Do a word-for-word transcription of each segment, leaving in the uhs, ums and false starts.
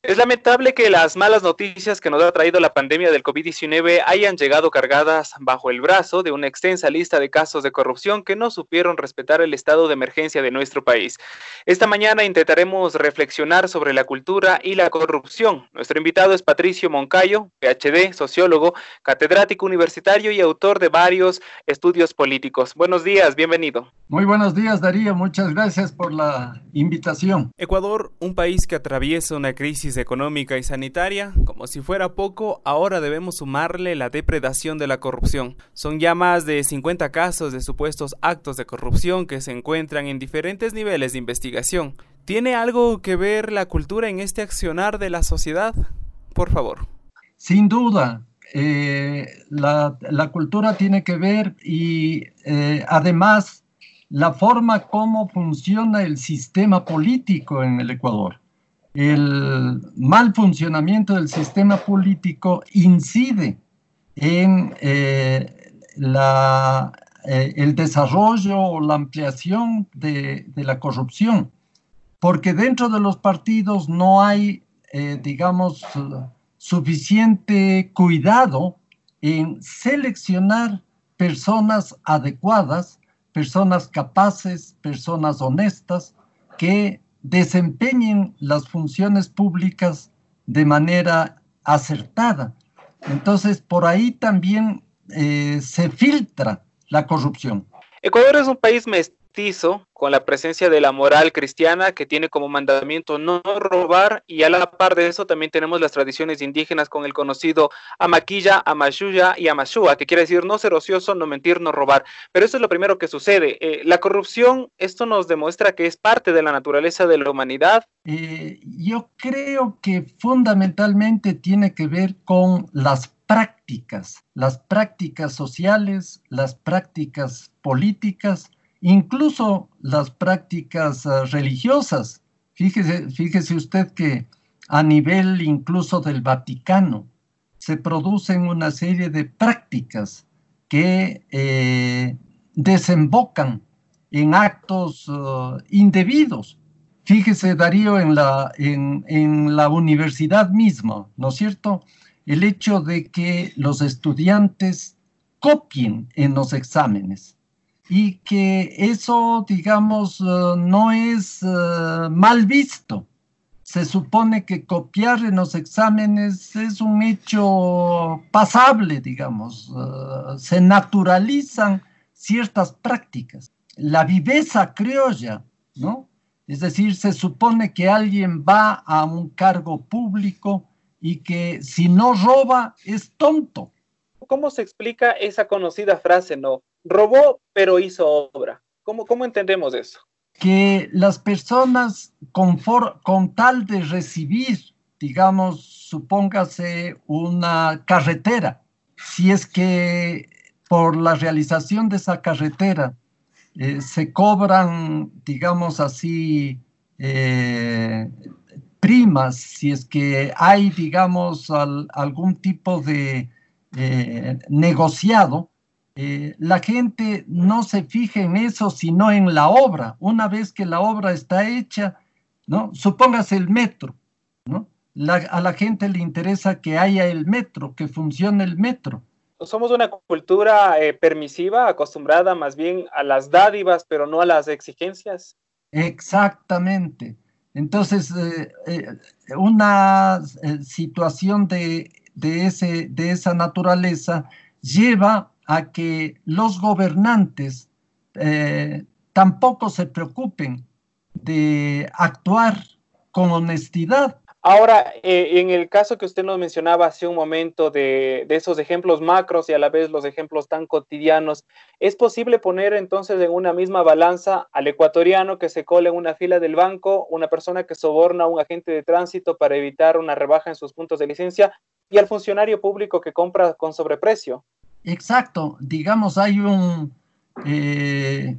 Es lamentable que las malas noticias que nos ha traído la pandemia del COVID diecinueve hayan llegado cargadas bajo el brazo de una extensa lista de casos de corrupción que no supieron respetar el estado de emergencia de nuestro país. Esta mañana intentaremos reflexionar sobre la cultura y la corrupción. Nuestro invitado es Patricio Moncayo, P H D, sociólogo, catedrático universitario y autor de varios estudios políticos. Buenos días, bienvenido. Muy buenos días, Darío. Muchas gracias por la invitación. Ecuador, un país que atraviesa una crisis económica y sanitaria, como si fuera poco, ahora debemos sumarle la depredación de la corrupción. Son ya más de cincuenta casos de supuestos actos de corrupción que se encuentran en diferentes niveles de investigación. ¿Tiene algo que ver la cultura en este accionar de la sociedad? Por favor. Sin duda, eh, la, la cultura tiene que ver y eh, además la forma como funciona el sistema político en el Ecuador. El mal funcionamiento del sistema político incide en eh, la, eh, el desarrollo o la ampliación de, de la corrupción, porque dentro de los partidos no hay, eh, digamos, suficiente cuidado en seleccionar personas adecuadas, personas capaces, personas honestas, que desempeñen las funciones públicas de manera acertada. Entonces, por ahí también eh, se filtra la corrupción. Ecuador es un país mestizo, con la presencia de la moral cristiana que tiene como mandamiento no robar, y a la par de eso también tenemos las tradiciones indígenas con el conocido amaquilla, amashuya y amashua, que quiere decir no ser ocioso, no mentir, no robar. Pero eso es lo primero que sucede. Eh, la corrupción, esto nos demuestra que es parte de la naturaleza de la humanidad. Eh, yo creo que fundamentalmente tiene que ver con las prácticas, las prácticas sociales, las prácticas políticas, incluso las prácticas uh, religiosas. Fíjese, fíjese usted que a nivel incluso del Vaticano se producen una serie de prácticas que eh, desembocan en actos uh, indebidos. Fíjese, Darío, en la, en, en la universidad misma, ¿no es cierto? El hecho de que los estudiantes copien en los exámenes y que eso, digamos, uh, no es uh, mal visto. Se supone que copiar en los exámenes es un hecho pasable, digamos. Uh, se naturalizan ciertas prácticas. La viveza criolla, ¿no? Es decir, se supone que alguien va a un cargo público y que si no roba es tonto. ¿Cómo se explica esa conocida frase, no? Robó, pero hizo obra. ¿Cómo, cómo entendemos eso? Que las personas con, for, con tal de recibir, digamos, supóngase una carretera, si es que por la realización de esa carretera eh, se cobran, digamos así, eh, primas, si es que hay, digamos, al, algún tipo de eh, negociado, eh, la gente no se fija en eso, sino en la obra. Una vez que la obra está hecha, ¿no? Supóngase el metro, ¿no? La, a la gente le interesa que haya el metro, que funcione el metro. Somos una cultura eh, permisiva, acostumbrada más bien a las dádivas, pero no a las exigencias. Exactamente. Entonces, eh, eh, una eh, situación de, de, ese, de esa naturaleza lleva a que los gobernantes eh, tampoco se preocupen de actuar con honestidad. Ahora, eh, en el caso que usted nos mencionaba hace un momento de, de esos ejemplos macros y a la vez los ejemplos tan cotidianos, ¿es posible poner entonces en una misma balanza al ecuatoriano que se cola en una fila del banco, una persona que soborna a un agente de tránsito para evitar una rebaja en sus puntos de licencia y al funcionario público que compra con sobreprecio? Exacto, digamos, hay un... Eh,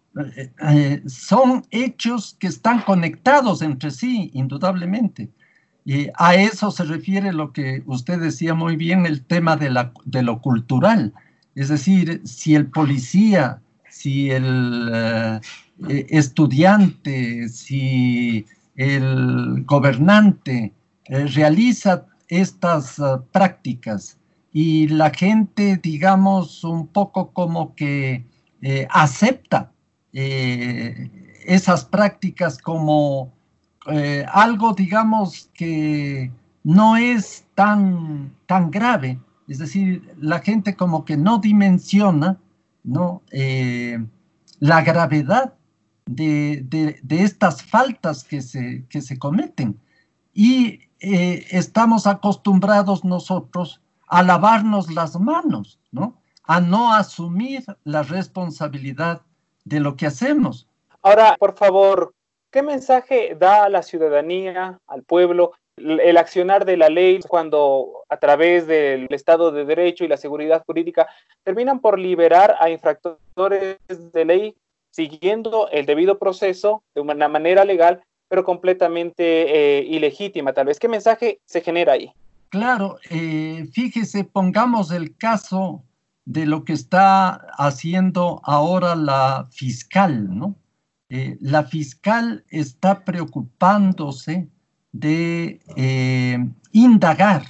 eh, son hechos que están conectados entre sí, indudablemente. Y a eso se refiere lo que usted decía muy bien, el tema de, la, de lo cultural. Es decir, si el policía, si el uh, estudiante, si el gobernante eh, realiza estas uh, prácticas y la gente, digamos, un poco como que eh, acepta eh, esas prácticas como eh, algo, digamos, que no es tan, tan grave. Es decir, la gente como que no dimensiona, ¿no? Eh, la gravedad de, de, de, estas faltas que se, que se cometen. Y eh, estamos acostumbrados nosotros a lavarnos las manos, ¿no? A no asumir la responsabilidad de lo que hacemos. Ahora, por favor, ¿qué mensaje da a la ciudadanía, al pueblo, el accionar de la ley cuando a través del Estado de Derecho y la seguridad jurídica terminan por liberar a infractores de ley siguiendo el debido proceso de una manera legal, pero completamente eh, ilegítima tal vez? ¿Qué mensaje se genera ahí? Claro, eh, fíjese, pongamos el caso de lo que está haciendo ahora la fiscal, ¿no? Eh, la fiscal está preocupándose de eh, indagar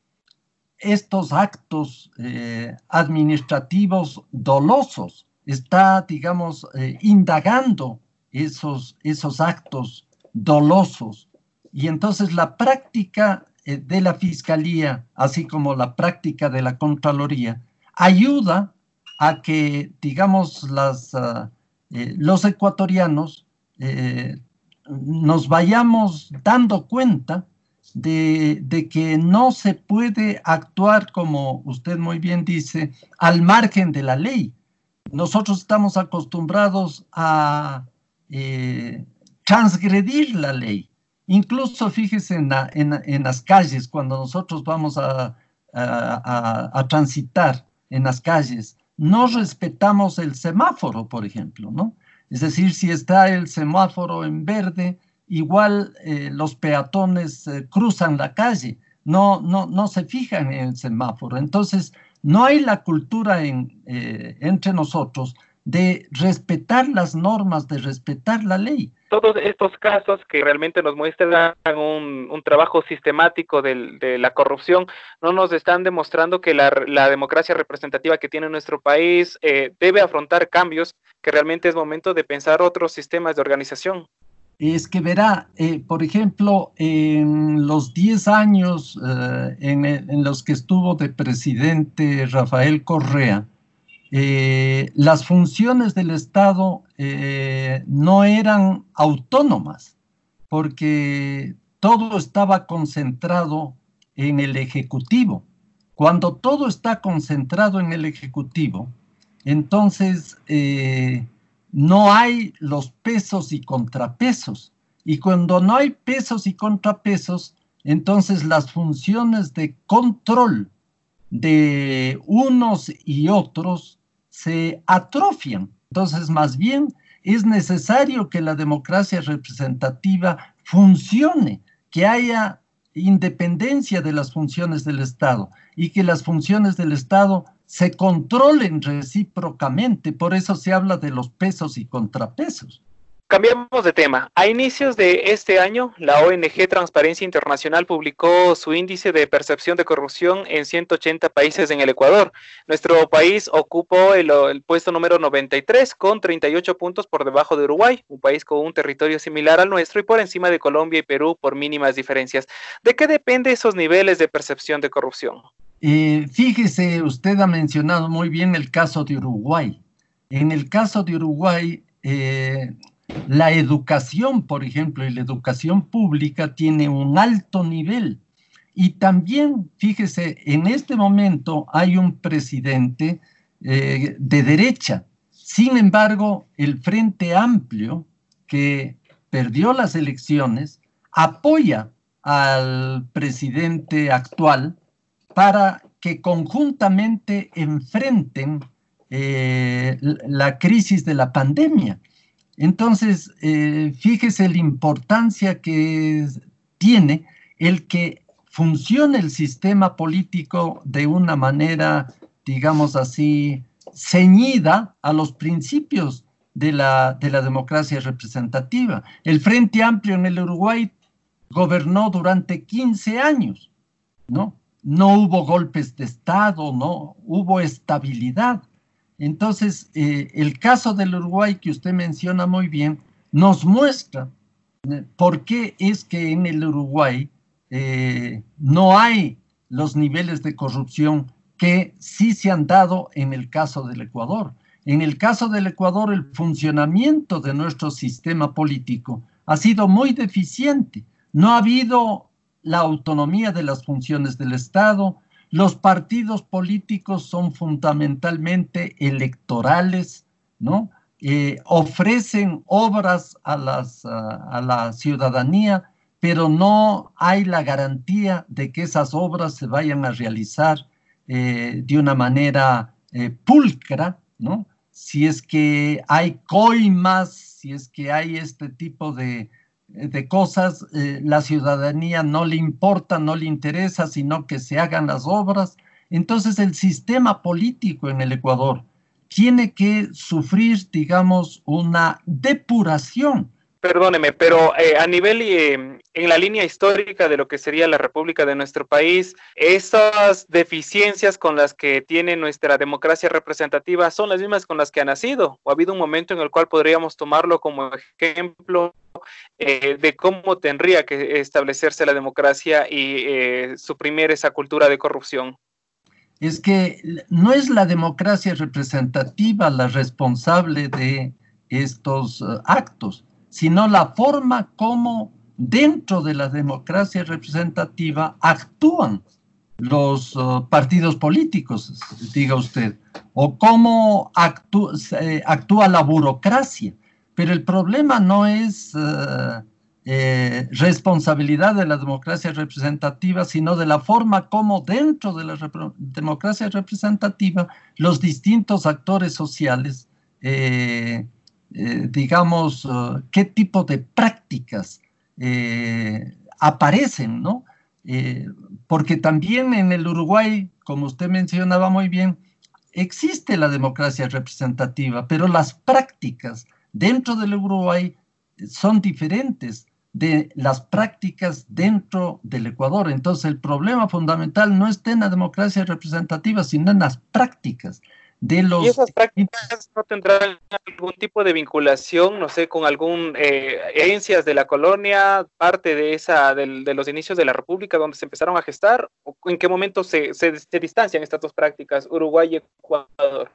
estos actos eh, administrativos dolosos, está, digamos, eh, indagando esos, esos actos dolosos. Y entonces la práctica eh, de la Fiscalía, así como la práctica de la Contraloría, ayuda a que, digamos, las, uh, eh, los ecuatorianos eh, nos vayamos dando cuenta de, de que no se puede actuar, como usted muy bien dice, al margen de la ley. Nosotros estamos acostumbrados a eh, transgredir la ley. Incluso fíjese en, la, en, en las calles, cuando nosotros vamos a, a, a, a transitar en las calles, no respetamos el semáforo, por ejemplo, ¿no? Es decir, si está el semáforo en verde, igual eh, los peatones eh, cruzan la calle, no, no, no se fijan en el semáforo. Entonces, no hay la cultura en, eh, entre nosotros de respetar las normas, de respetar la ley. Todos estos casos que realmente nos muestran un, un trabajo sistemático de, de la corrupción no nos están demostrando que la, la democracia representativa que tiene nuestro país eh, debe afrontar cambios, que realmente es momento de pensar otros sistemas de organización. Es que verá, eh, por ejemplo, en los diez años eh, en, en los que estuvo de presidente Rafael Correa, Eh, las funciones del Estado eh, no eran autónomas, porque todo estaba concentrado en el Ejecutivo. Cuando todo está concentrado en el Ejecutivo, entonces eh, no hay los pesos y contrapesos. Y cuando no hay pesos y contrapesos, entonces las funciones de control de unos y otros se atrofian. Entonces, más bien, es necesario que la democracia representativa funcione, que haya independencia de las funciones del Estado y que las funciones del Estado se controlen recíprocamente. Por eso se habla de los pesos y contrapesos. Cambiamos de tema. A inicios de este año, la O N G Transparencia Internacional publicó su índice de percepción de corrupción en ciento ochenta países en el Ecuador. Nuestro país ocupó el, el puesto número noventa y tres con treinta y ocho puntos por debajo de Uruguay, un país con un territorio similar al nuestro, y por encima de Colombia y Perú por mínimas diferencias. ¿De qué depende esos niveles de percepción de corrupción? Eh, fíjese, usted ha mencionado muy bien el caso de Uruguay. En el caso de Uruguay, eh, la educación, por ejemplo, y la educación pública tiene un alto nivel. Y también, fíjese, en este momento hay un presidente eh, de derecha. Sin embargo, el Frente Amplio, que perdió las elecciones, apoya al presidente actual para que conjuntamente enfrenten eh, la crisis de la pandemia. Entonces, eh, fíjese la importancia que tiene el que funcione el sistema político de una manera, digamos así, ceñida a los principios de la, de la democracia representativa. El Frente Amplio en el Uruguay gobernó durante quince años, ¿no? No hubo golpes de Estado, no hubo estabilidad. Entonces, eh, el caso del Uruguay que usted menciona muy bien nos muestra eh, por qué es que en el Uruguay eh, no hay los niveles de corrupción que sí se han dado en el caso del Ecuador. En el caso del Ecuador, el funcionamiento de nuestro sistema político ha sido muy deficiente. No ha habido la autonomía de las funciones del Estado. Los partidos políticos son fundamentalmente electorales, ¿no? Eh, ofrecen obras a, las, a, a la ciudadanía, pero no hay la garantía de que esas obras se vayan a realizar eh, de una manera eh, pulcra, ¿no? Si es que hay coimas, si es que hay este tipo de, de cosas, eh, la ciudadanía no le importa, no le interesa, sino que se hagan las obras. Entonces el sistema político en el Ecuador tiene que sufrir, digamos, una depuración. Perdóneme, pero eh, a nivel, eh, en la línea histórica de lo que sería la República de nuestro país, esas deficiencias con las que tiene nuestra democracia representativa son las mismas con las que ha nacido. ¿O ha habido un momento en el cual podríamos tomarlo como ejemplo eh, de cómo tendría que establecerse la democracia y eh, suprimir esa cultura de corrupción? Es que no es la democracia representativa la responsable de estos uh, actos, sino la forma como dentro de la democracia representativa actúan los uh, partidos políticos, diga usted, o cómo actú eh, actúa la burocracia. Pero el problema no es uh, eh, responsabilidad de la democracia representativa, sino de la forma como dentro de la rep democracia representativa los distintos actores sociales eh, Eh, digamos, uh, qué tipo de prácticas eh, aparecen, ¿no? Eh, porque también en el Uruguay, como usted mencionaba muy bien, existe la democracia representativa, pero las prácticas dentro del Uruguay son diferentes de las prácticas dentro del Ecuador. Entonces, el problema fundamental no está en la democracia representativa, sino en las prácticas de los... ¿Y esas prácticas no tendrán algún tipo de vinculación, no sé, con algún eh, herencias de la colonia, parte de esa del, de los inicios de la República donde se empezaron a gestar? ¿O en qué momento se, se, se distancian estas dos prácticas, Uruguay y Ecuador?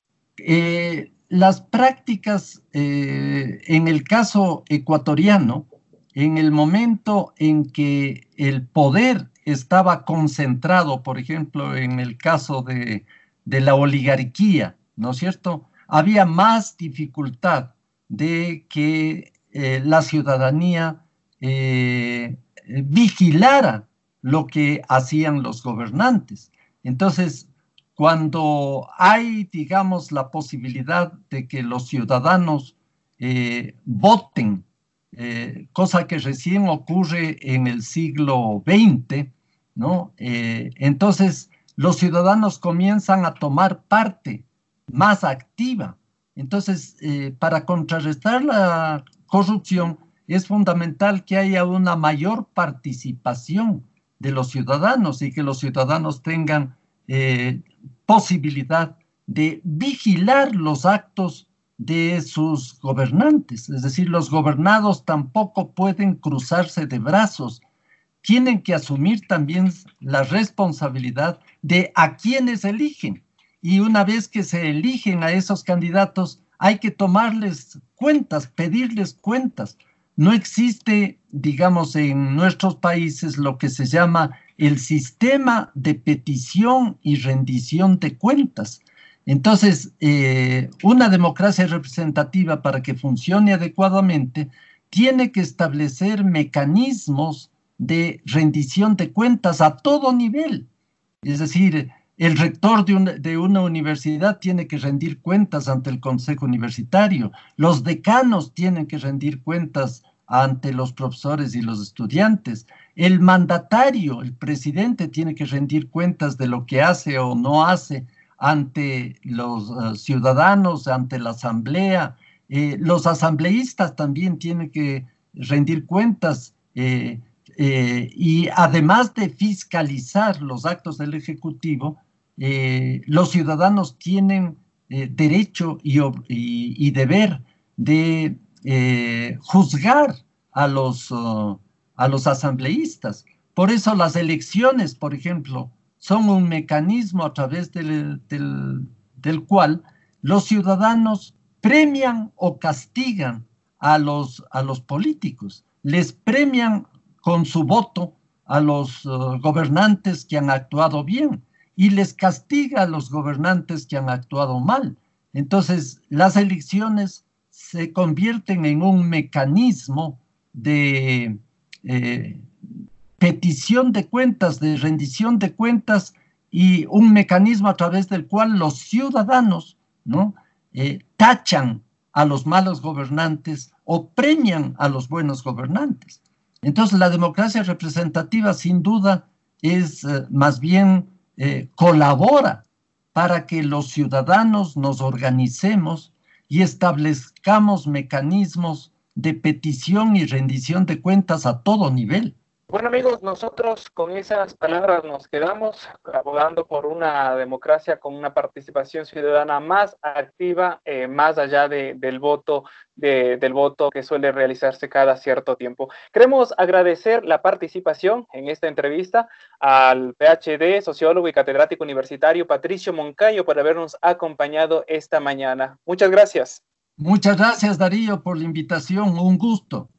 Eh, las prácticas, eh, en el caso ecuatoriano, en el momento en que el poder estaba concentrado, por ejemplo, en el caso de de la oligarquía, ¿no es cierto? Había más dificultad de que eh, la ciudadanía eh, vigilara lo que hacían los gobernantes. Entonces, cuando hay, digamos, la posibilidad de que los ciudadanos eh, voten, eh, cosa que recién ocurre en el siglo veinte, ¿no? Eh, entonces, los ciudadanos comienzan a tomar parte más activa. Entonces, eh, para contrarrestar la corrupción, es fundamental que haya una mayor participación de los ciudadanos y que los ciudadanos tengan eh, posibilidad de vigilar los actos de sus gobernantes. Es decir, los gobernados tampoco pueden cruzarse de brazos, tienen que asumir también la responsabilidad de a quienes eligen. Y una vez que se eligen a esos candidatos, hay que tomarles cuentas, pedirles cuentas. No existe, digamos, en nuestros países lo que se llama el sistema de petición y rendición de cuentas. Entonces, eh, una democracia representativa, para que funcione adecuadamente, tiene que establecer mecanismos de rendición de cuentas a todo nivel. Es decir, el rector de una, de una universidad tiene que rendir cuentas ante el consejo universitario, los decanos tienen que rendir cuentas ante los profesores y los estudiantes, el mandatario, el presidente, tiene que rendir cuentas de lo que hace o no hace ante los uh, ciudadanos, ante la asamblea. Eh, los asambleístas también tienen que rendir cuentas eh, eh, y además de fiscalizar los actos del Ejecutivo, eh, los ciudadanos tienen eh, derecho y, y, y deber de eh, juzgar a los, uh, a los asambleístas. Por eso las elecciones, por ejemplo, son un mecanismo a través del, del, del cual los ciudadanos premian o castigan a los, a los políticos. Les premian con su voto a los uh, gobernantes que han actuado bien y les castiga a los gobernantes que han actuado mal. Entonces, las elecciones se convierten en un mecanismo de eh, petición de cuentas, de rendición de cuentas, y un mecanismo a través del cual los ciudadanos, ¿no?, eh, tachan a los malos gobernantes o premian a los buenos gobernantes. Entonces, la democracia representativa, sin duda, es eh, más bien eh, colabora para que los ciudadanos nos organicemos y establezcamos mecanismos de petición y rendición de cuentas a todo nivel. Bueno, amigos, nosotros con esas palabras nos quedamos abogando por una democracia con una participación ciudadana más activa, eh, más allá de, del voto de, del voto que suele realizarse cada cierto tiempo. Queremos agradecer la participación en esta entrevista al P H D, sociólogo y catedrático universitario Patricio Moncayo, por habernos acompañado esta mañana. Muchas gracias. Muchas gracias, Darío, por la invitación. Un gusto.